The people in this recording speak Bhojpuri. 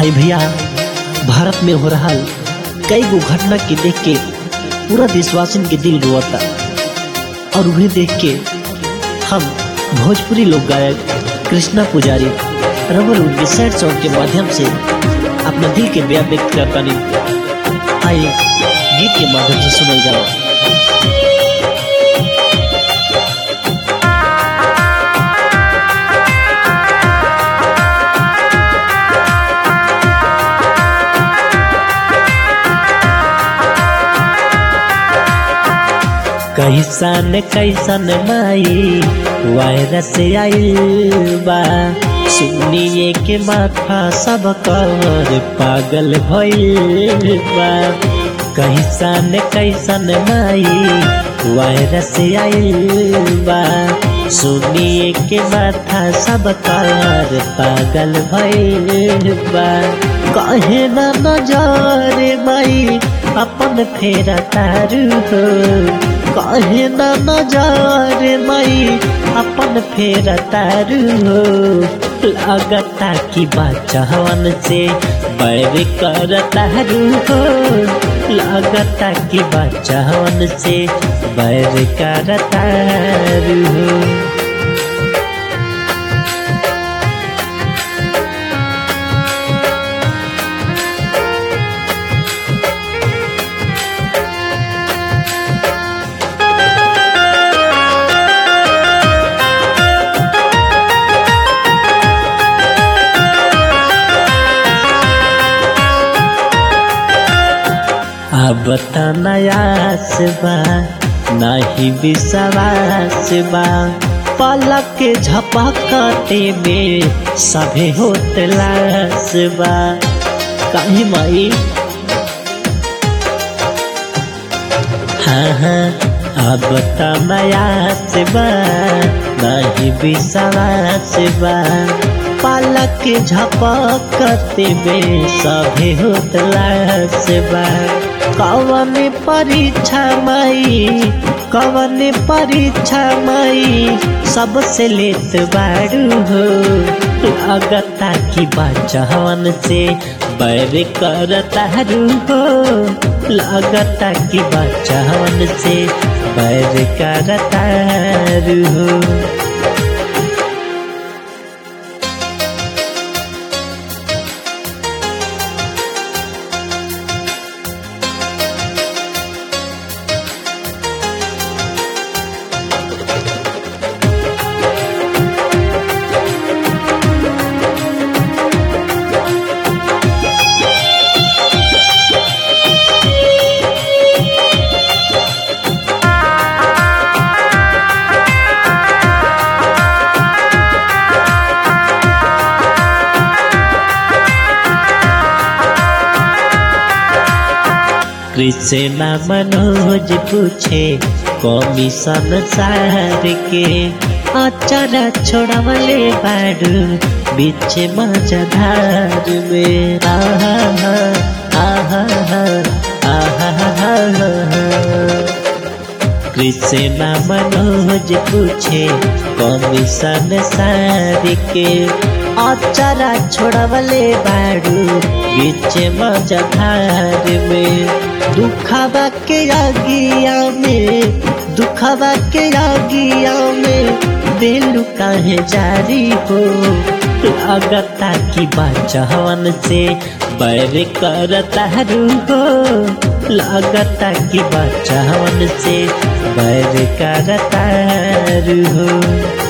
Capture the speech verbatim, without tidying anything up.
भाई भैया, भारत में हो रहा कई गो घटना के देख के पूरा देशवासियों के दिल रोता और उन्हें देख के हम भोजपुरी लोक गायक कृष्णा पुजारी रवल उनके सैड सॉन्ग के माध्यम से अपना दिल के बयान व्यक्त करता नहीं। आइए गीत के माध्यम से सुनल जाओ। कैसन कैसन माई वायरस आइल बा, सुनिए के माथा सब कर पागल भइल बा। कैसन कैसन माई वायरस आइल बा, सुनिए के माथा सब कर पागल भइल बा। कहे ना नजर माई अपन फेरा तारू हो, कहे ना नजर माई अपन फेरा तारू हो। लगता कि बचवन से बैर कर तारू हो, लगता कि बचवन से बैर कर तारू हो। अब त नयास बा नहीं विश्वास बा, पलक के झपकते में सभे होत लास बा। कहीं माई हाँ हाँ अब त नयास बा नहीं विश्वास बा, पलक के झपकते में सभे होत लास बा। कवन परीक्षा माई कवन परीक्षा माई सबसे लेत बारू हो। लगता कि बचवन से बैर कर तारू हो, लगता कि बचवन से बैर कर तारू हो। कृष्णा मनोज पूछे कमीशन सार के, अचारा छोड़ावले बारू बीच मझधार में। आहा आहा आहा कृष्णा मनोज पूछे कमीशन सार के, अचारा छोड़ावले बारू बीच मझधार में। दुखवा के आगिया में दुखवा के आगिया में दिल काहे जारी हो। लगता कि बचवन से बैर कर तारू हो, लगता कि बचवन से बैर कर तारू हो।